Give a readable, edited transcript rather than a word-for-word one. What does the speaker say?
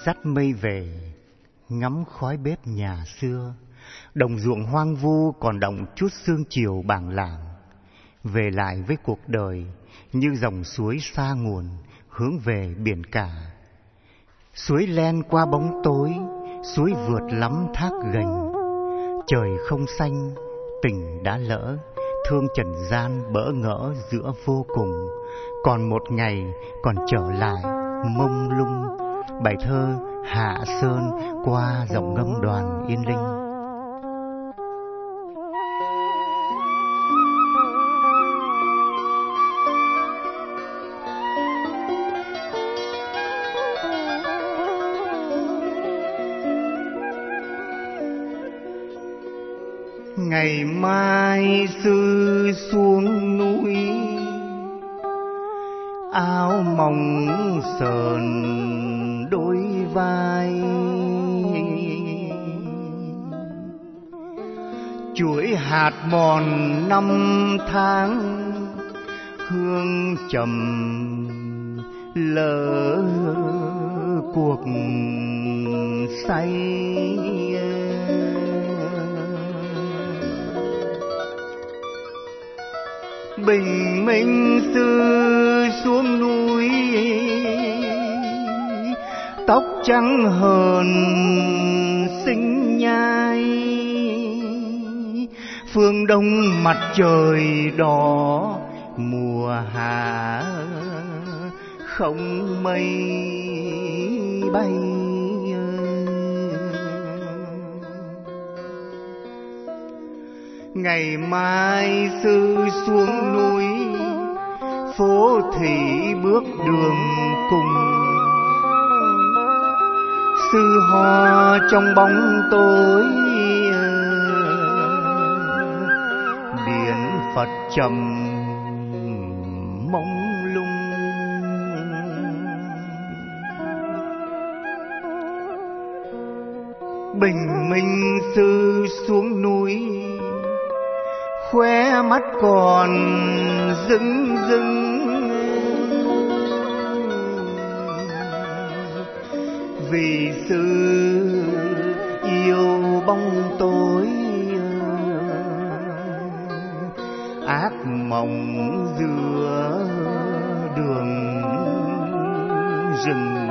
dắt mây về, ngắm khói bếp nhà xưa. Đồng ruộng hoang vu còn đọng chút sương chiều bảng lảng. Về lại với cuộc đời như dòng suối xa nguồn hướng về biển cả. Suối len qua bóng tối, suối vượt lắm thác gành. Trời không xanh, tình đã lỡ, thương trần gian bỡ ngỡ giữa vô cùng. Còn một ngày còn trở lại mông lung. Bài thơ Hạ Sơn qua giọng ngâm Đoàn Yên Linh. Ngày mai sư xuống núi, áo mỏng sờn đôi vai. Chuỗi hạt mòn năm tháng, hương trầm lỡ cuộc say. Bình minh sư xuống núi, tóc trắng hờn xinh nhai. Phương đông mặt trời đỏ, mùa hạ không mây bay. Ngày mai sư xuống núi, phố thị bước đường cùng. Sư ho trong bóng tối, điện Phật trầm mông lung. Bình minh sư xuống núi, khóe mắt còn rưng rưng. Vì sư yêu bóng tối, ác mộng giữa đường rừng.